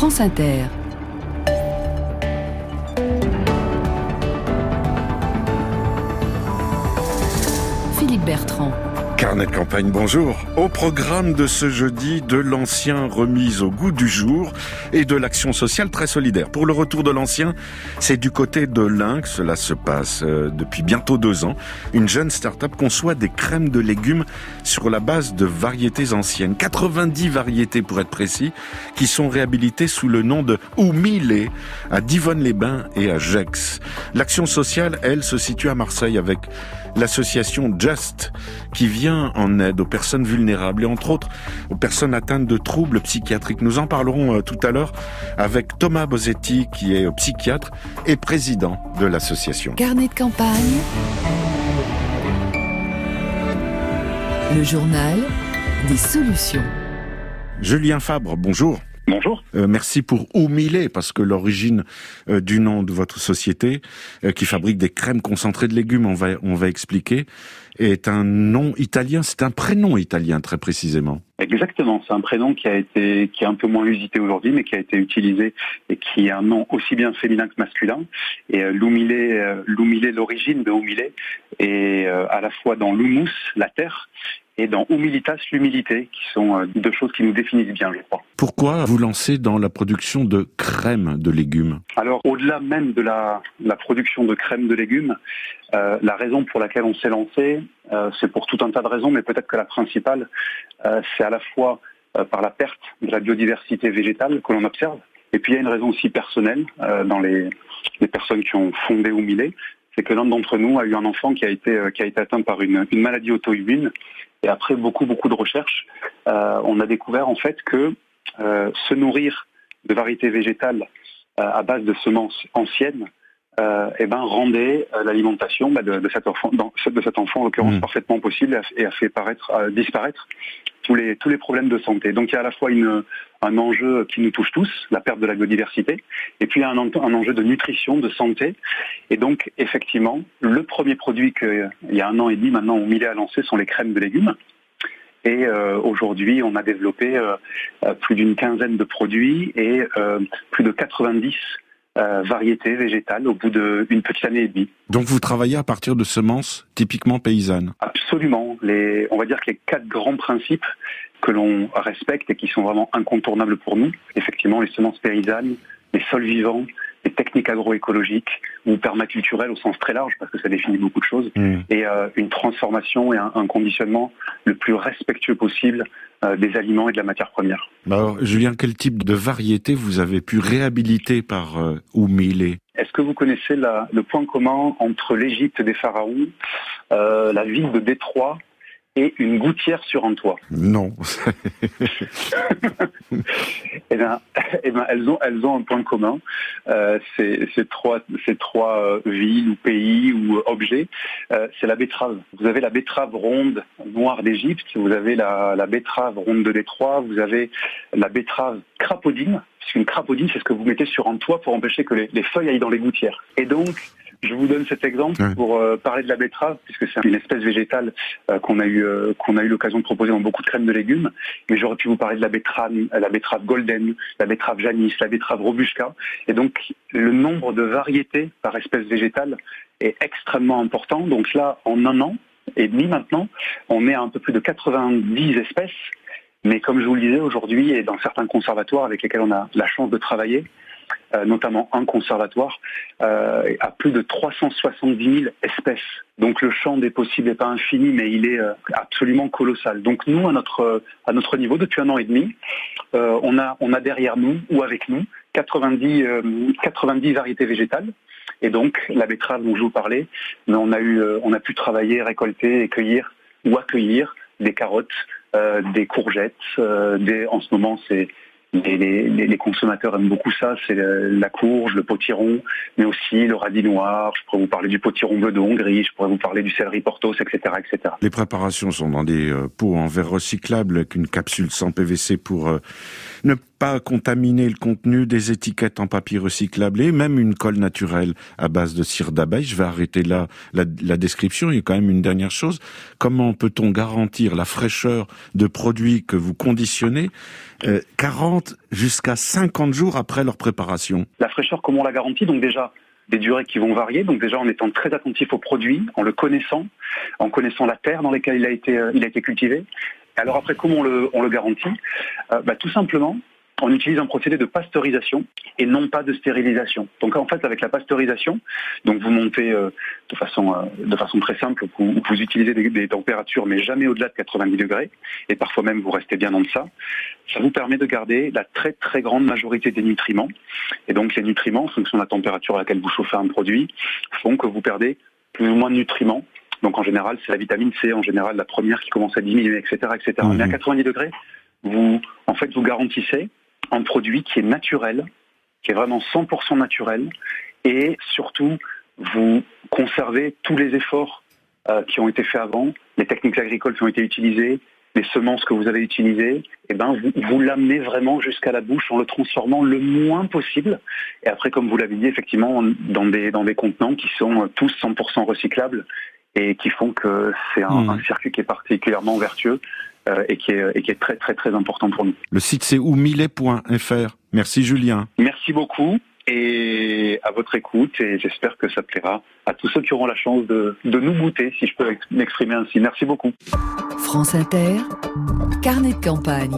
France Inter. Philippe Bertrand. Carnet de campagne, bonjour. Au programme de ce jeudi, de l'ancien remise au goût du jour et de l'action sociale très solidaire. Pour le retour de l'ancien, c'est du côté de l'Ain que cela se passe depuis bientôt 2 ans. Une jeune start-up conçoit des crèmes de légumes sur la base de variétés anciennes. 90 variétés pour être précis, qui sont réhabilitées sous le nom de Oumilé à Divonne-les-Bains et à Gex. L'action sociale, elle, se situe à Marseille avec l'association Just, qui vient en aide aux personnes vulnérables et entre autres aux personnes atteintes de troubles psychiatriques. Nous en parlerons tout à l'heure avec Thomas Bosetti, qui est psychiatre et président de l'association. Carnet de campagne, le journal des solutions. Julien Fabre, bonjour. Bonjour. Merci pour Oumilé, parce que l'origine du nom de votre société, qui fabrique des crèmes concentrées de légumes, on va expliquer, est un nom italien, c'est un prénom italien très précisément. Exactement, c'est un prénom qui est un peu moins usité aujourd'hui, mais qui a été utilisé et qui est un nom aussi bien féminin que masculin. Et l'Oumilé, l'origine de Oumilé est à la fois dans l'humus, la terre, et dans humilitas, l'humilité, qui sont deux choses qui nous définissent bien, je crois. Pourquoi vous lancez dans la production de crème de légumes ? Alors, au-delà même de la production de crème de légumes, la raison pour laquelle on s'est lancé, c'est pour tout un tas de raisons, mais peut-être que la principale, c'est à la fois par la perte de la biodiversité végétale que l'on observe, et puis il y a une raison aussi personnelle dans les personnes qui ont fondé Oumilé, c'est que l'un d'entre nous a eu un enfant qui a été atteint par une maladie auto-immune. Et après beaucoup de recherches, on a découvert en fait que se nourrir de variétés végétales à base de semences anciennes rendait l'alimentation de cet enfant en l'occurrence parfaitement possible et a fait disparaître tous les problèmes de santé. Donc il y a à la fois un enjeu qui nous touche tous, la perte de la biodiversité, et puis il y a un enjeu de nutrition, de santé. Et donc effectivement, le premier produit qu'il y a 1 an et demi maintenant Oumilé a lancé sont les crèmes de légumes. Et aujourd'hui, on a développé plus d'une quinzaine de produits et plus de 90 variétés végétales au bout d'une petite année et demie. Donc vous travaillez à partir de semences typiquement paysannes ? Absolument. On va dire que les 4 grands principes que l'on respecte et qui sont vraiment incontournables pour nous, effectivement les semences paysannes, les sols vivants, les techniques agroécologiques ou permaculturelles au sens très large, parce que ça définit beaucoup de choses, et une transformation et un conditionnement le plus respectueux possible des aliments et de la matière première. Alors, Julien, quel type de variété vous avez pu réhabiliter par Oumilé ? Est-ce que vous connaissez le point commun entre l'Égypte des pharaons, la ville de Détroit et une gouttière sur un toit? Non. Elles ont un point commun. Ces trois villes ou pays ou objets, c'est la betterave. Vous avez la betterave ronde noire d'Égypte, vous avez la betterave ronde de Détroit, vous avez la betterave crapaudine, puisqu'une crapaudine, c'est ce que vous mettez sur un toit pour empêcher que les feuilles aillent dans les gouttières. Et donc, je vous donne cet exemple pour parler de la betterave, puisque c'est une espèce végétale qu'on a eu l'occasion de proposer dans beaucoup de crèmes de légumes. Mais j'aurais pu vous parler de la betterave golden, la betterave janis, la betterave robusta. Et donc, le nombre de variétés par espèce végétale est extrêmement important. Donc là, en 1 an et demi maintenant, on est à un peu plus de 90 espèces. Mais comme je vous le disais aujourd'hui, et dans certains conservatoires avec lesquels on a la chance de travailler, notamment un conservatoire, à plus de 370 000 espèces. Donc le champ des possibles n'est pas infini, mais il est absolument colossal. Donc nous, à notre niveau, depuis 1 an et demi, on a derrière nous, ou avec nous, 90 variétés végétales. Et donc la betterave dont je vous parlais, mais on a pu travailler, récolter et cueillir ou accueillir des carottes, des courgettes, en ce moment c'est les consommateurs aiment beaucoup ça, c'est la courge, le potiron, mais aussi le radis noir. Je pourrais vous parler du potiron bleu de Hongrie, je pourrais vous parler du céleri portos, etc., etc. Les préparations sont dans des pots en verre recyclable avec une capsule sans PVC pour ne pas contaminer le contenu des étiquettes en papier recyclable et même une colle naturelle à base de cire d'abeille. Je vais arrêter là la description. Il y a quand même une dernière chose. Comment peut-on garantir la fraîcheur de produits que vous conditionnez 40 jusqu'à 50 jours après leur préparation? La fraîcheur, comment on la garantit? Donc déjà, des durées qui vont varier. Donc déjà, en étant très attentif au produit, en le connaissant, en connaissant la terre dans laquelle il a été cultivé. Alors après, comment on le garantit? Tout simplement, on utilise un procédé de pasteurisation et non pas de stérilisation. Donc en fait, avec la pasteurisation, donc vous montez de façon très simple, vous utilisez des températures, mais jamais au-delà de 90 degrés, et parfois même vous restez bien en deçà. Ça vous permet de garder la très très grande majorité des nutriments. Et donc les nutriments, en fonction de la température à laquelle vous chauffez un produit, font que vous perdez plus ou moins de nutriments. Donc en général, c'est la vitamine C, en général la première qui commence à diminuer, etc. Mais à 90 degrés, vous garantissez un produit qui est naturel, qui est vraiment 100% naturel, et surtout, vous conservez tous les efforts qui ont été faits avant, les techniques agricoles qui ont été utilisées, les semences que vous avez utilisées, et vous l'amenez vraiment jusqu'à la bouche en le transformant le moins possible. Et après, comme vous l'avez dit, effectivement, dans des contenants qui sont tous 100% recyclables et qui font que c'est un circuit qui est particulièrement vertueux. Et qui est très très très important pour nous. Le site c'est oumillet.fr. Merci Julien. Merci beaucoup et à votre écoute, et j'espère que ça plaira à tous ceux qui auront la chance de nous goûter, si je peux m'exprimer ainsi. Merci beaucoup. France Inter, carnet de campagne.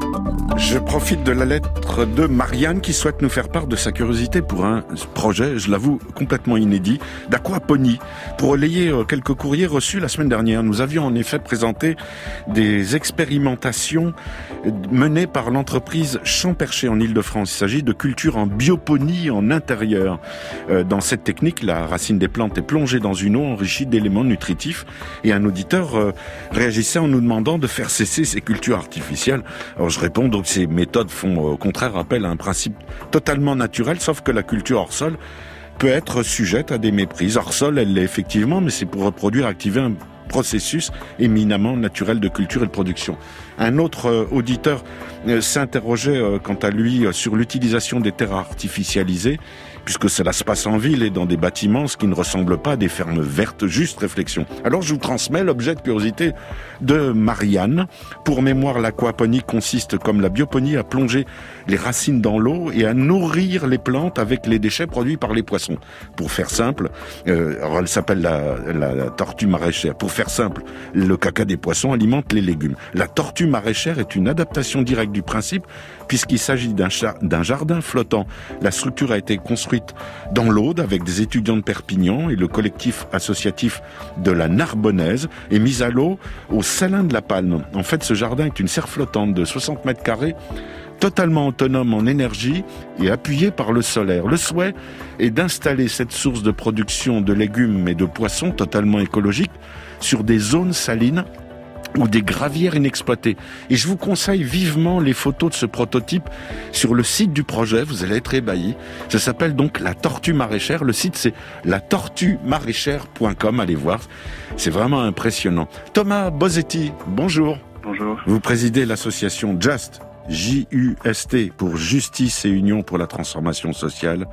Je profite de la lettre de Marianne qui souhaite nous faire part de sa curiosité pour un projet, je l'avoue, complètement inédit, d'aquaponie. Pour relayer quelques courriers reçus la semaine dernière, nous avions en effet présenté des expérimentations menées par l'entreprise Champ-Perché en Île-de-France. Il s'agit de culture en bioponie en intérieur. Dans cette technique, la racine des plantes est plongée dans une eau enrichie d'éléments nutritifs et un auditeur réagissait en nous demandant de faire cesser ces cultures artificielles. Alors je réponds donc ces méthodes font au contraire appel à un principe totalement naturel, sauf que la culture hors sol peut être sujette à des méprises. Hors sol, elle l'est effectivement, mais c'est pour reproduire, activer un processus éminemment naturel de culture et de production. Un autre auditeur s'interrogeait quant à lui sur l'utilisation des terres artificialisées, puisque cela se passe en ville et dans des bâtiments, ce qui ne ressemble pas à des fermes vertes. Juste réflexion. Alors je vous transmets l'objet de curiosité de Marianne. Pour mémoire, l'aquaponie consiste, comme la bioponie, à plonger les racines dans l'eau et à nourrir les plantes avec les déchets produits par les poissons. Pour faire simple, alors elle s'appelle la tortue maraîchère. Pour faire simple, le caca des poissons alimente les légumes. La tortue maraîchère est une adaptation directe du principe, puisqu'il s'agit d'un jardin flottant. La structure a été construite dans l'Aude avec des étudiants de Perpignan et le collectif associatif de la Narbonnaise est mis à l'eau au Salin de la Palme. En fait, ce jardin est une serre flottante de 60 mètres carrés, totalement autonome en énergie et appuyée par le solaire. Le souhait est d'installer cette source de production de légumes et de poissons totalement écologique sur des zones salines ou des gravières inexploitées. Et je vous conseille vivement les photos de ce prototype sur le site du projet, vous allez être ébahis. Ça s'appelle donc la tortue maraîchère, le site c'est latortuemaraîchère.com, allez voir, c'est vraiment impressionnant. Thomas Bosetti, bonjour. Bonjour. Vous présidez l'association Just, J-U-S-T, pour Justice et Union pour la transformation sociale.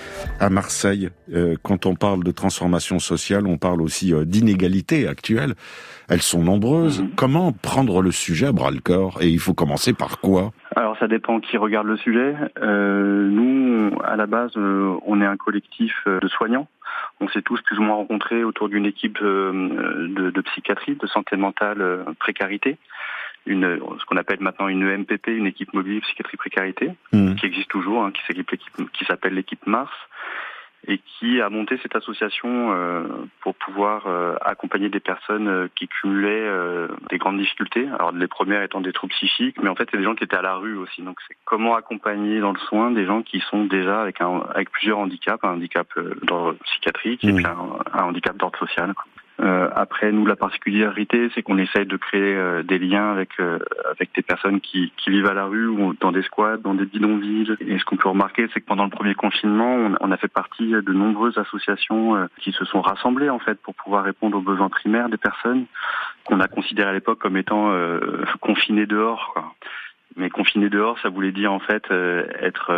À Marseille, quand on parle de transformation sociale, on parle aussi d'inégalités actuelles. Elles sont nombreuses. Comment prendre le sujet à bras-le-corps? Et il faut commencer par quoi? Alors ça dépend qui regarde le sujet. Nous, à la base, on est un collectif de soignants. On s'est tous plus ou moins rencontrés autour d'une équipe de psychiatrie, de santé mentale, précarité. Ce qu'on appelle maintenant une EMPP, une équipe mobile psychiatrie précarité, qui existe toujours, qui s'appelle l'équipe Mars, et qui a monté cette association pour pouvoir accompagner des personnes qui cumulaient des grandes difficultés. Alors les premières étant des troubles psychiques, mais en fait c'est des gens qui étaient à la rue aussi. Donc c'est comment accompagner dans le soin des gens qui sont déjà avec plusieurs handicaps, un handicap d'ordre psychiatrique et puis un handicap d'ordre social. Après, nous, la particularité, c'est qu'on essaye de créer des liens avec des personnes qui vivent à la rue ou dans des squats, dans des bidonvilles. Et ce qu'on peut remarquer, c'est que pendant le premier confinement, on a fait partie de nombreuses associations qui se sont rassemblées en fait pour pouvoir répondre aux besoins primaires des personnes qu'on a considérées à l'époque comme étant confinées dehors, quoi. Mais confiner dehors, ça voulait dire en fait être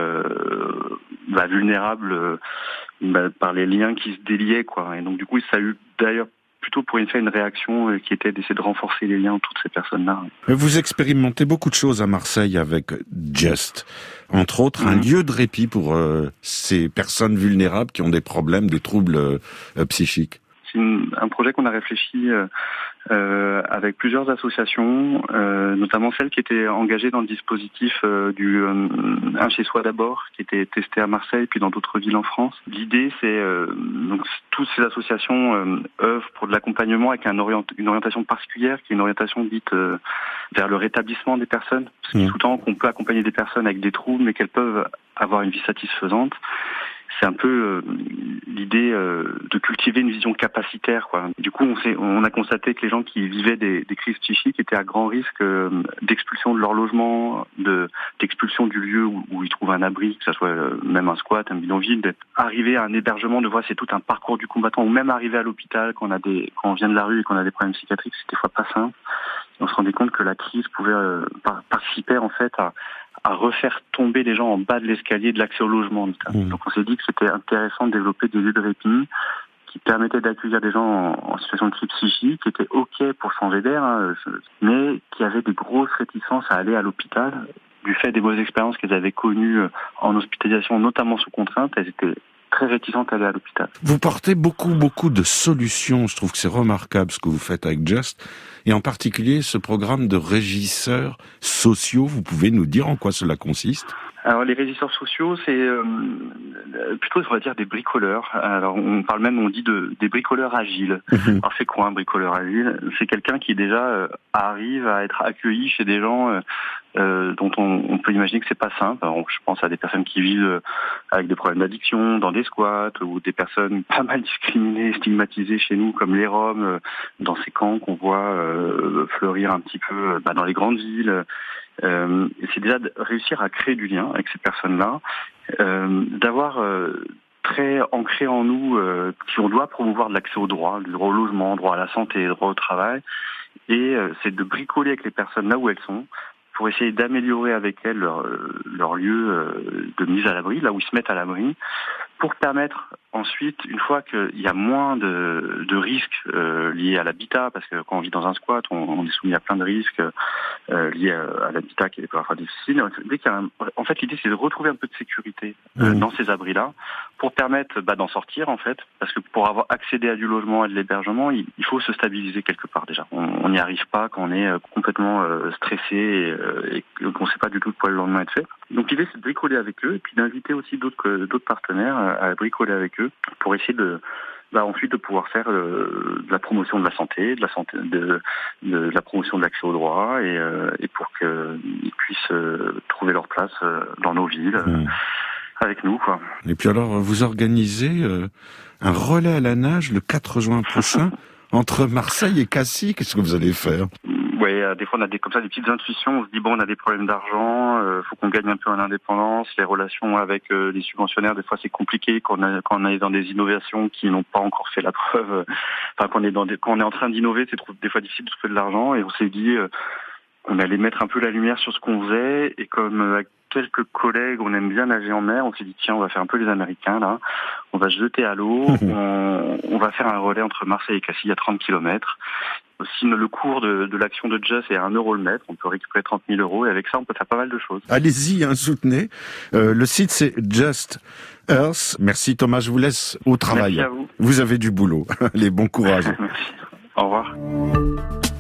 vulnérable par les liens qui se déliaient, quoi. Et donc du coup, ça a eu d'ailleurs plutôt pour une réaction qui était d'essayer de renforcer les liens entre toutes ces personnes-là. Vous expérimentez beaucoup de choses à Marseille avec Just, entre autres un lieu de répit pour ces personnes vulnérables qui ont des problèmes, des troubles psychiques. C'est un projet qu'on a réfléchi avec plusieurs associations, notamment celles qui étaient engagées dans le dispositif du Un chez soi d'abord, qui était testé à Marseille puis dans d'autres villes en France. L'idée, c'est donc toutes ces associations œuvrent pour de l'accompagnement avec une orientation particulière, qui est une orientation dite vers le rétablissement des personnes. Parce qu'il sous-tend qu'on peut accompagner des personnes avec des troubles, mais qu'elles peuvent avoir une vie satisfaisante. C'est un peu l'idée de cultiver une vision capacitaire, quoi. Du coup, on a constaté que les gens qui vivaient des crises psychiques étaient à grand risque d'expulsion de leur logement, d'expulsion du lieu où ils trouvent un abri, que ce soit même un squat, un bidonville, d'être arrivé à un hébergement, de voir c'est tout un parcours du combattant, ou même arriver à l'hôpital quand on vient de la rue et qu'on a des problèmes psychiatriques, c'est des fois pas simple. Et on se rendait compte que la crise pouvait participer en fait à refaire tomber les gens en bas de l'escalier de l'accès au logement. Donc on s'est dit que c'était intéressant de développer des lieux de répit qui permettaient d'accueillir des gens en situation de crise psychique, qui étaient OK pour changer d'air, mais qui avaient des grosses réticences à aller à l'hôpital. Du fait des mauvaises expériences qu'elles avaient connues en hospitalisation, notamment sous contrainte, elles étaient très réticentes à aller à l'hôpital. Vous portez beaucoup de solutions. Je trouve que c'est remarquable ce que vous faites avec Just. Et en particulier, ce programme de régisseurs sociaux, vous pouvez nous dire en quoi cela consiste ? Alors les régisseurs sociaux, c'est plutôt, on va dire, des bricoleurs. Alors on dit des bricoleurs agiles. Alors c'est quoi un bricoleur agile ? C'est quelqu'un qui déjà arrive à être accueilli chez des gens dont on peut imaginer que c'est pas simple. Alors, je pense à des personnes qui vivent avec des problèmes d'addiction, dans des squats, ou des personnes pas mal discriminées, stigmatisées chez nous, comme les Roms, dans ces camps qu'on voit fleurir un petit peu dans les grandes villes. Et c'est déjà de réussir à créer du lien avec ces personnes-là, d'avoir très ancré en nous qu'on doit promouvoir de l'accès au droit, le droit au logement, droit à la santé, droit au travail, et c'est de bricoler avec les personnes là où elles sont, pour essayer d'améliorer avec elles leur lieu de mise à l'abri, là où ils se mettent à l'abri, pour permettre ensuite, une fois qu'il y a moins de risques liés à l'habitat, parce que quand on vit dans un squat, on est soumis à plein de risques liés à l'habitat qui est parfois difficile. En fait, l'idée, c'est de retrouver un peu de sécurité dans ces abris-là, pour permettre d'en sortir, en fait, parce que pour avoir accédé à du logement et de l'hébergement, il faut se stabiliser quelque part déjà. On n'y arrive pas quand on est complètement stressé et qu'on ne sait pas du tout de quoi le lendemain être fait. Donc l'idée, c'est de bricoler avec eux, et puis d'inviter aussi d'autres partenaires à bricoler avec eux, pour essayer ensuite de pouvoir faire de la promotion de la santé, de la promotion de l'accès au droit, et pour qu'ils puissent trouver leur place dans nos villes avec nous, quoi. Et puis alors, vous organisez un relais à la nage le 4 juin prochain entre Marseille et Cassis. Qu'est-ce que vous allez faire ? Oui, des fois on a des petites intuitions, on se dit on a des problèmes d'argent, faut qu'on gagne un peu en indépendance, les relations avec les subventionnaires, des fois c'est compliqué quand on est dans des innovations qui n'ont pas encore fait la preuve, quand on est en train d'innover, c'est des fois difficile de trouver de l'argent, et on s'est dit qu'on allait mettre un peu la lumière sur ce qu'on faisait, et comme avec quelques collègues, on aime bien nager en mer, on s'est dit tiens, on va faire un peu les Américains là, on va se jeter à l'eau, on va faire un relais entre Marseille et Cassis à 30 km. Aussi, le cours de l'action de Just est à 1 € le mètre, on peut récupérer 30 000 €, et avec ça on peut faire pas mal de choses. Allez-y, soutenez. Le site c'est Just Earth. Merci Thomas, je vous laisse au travail. Merci à vous. Vous avez du boulot. Allez, bon courage. Merci. Au revoir.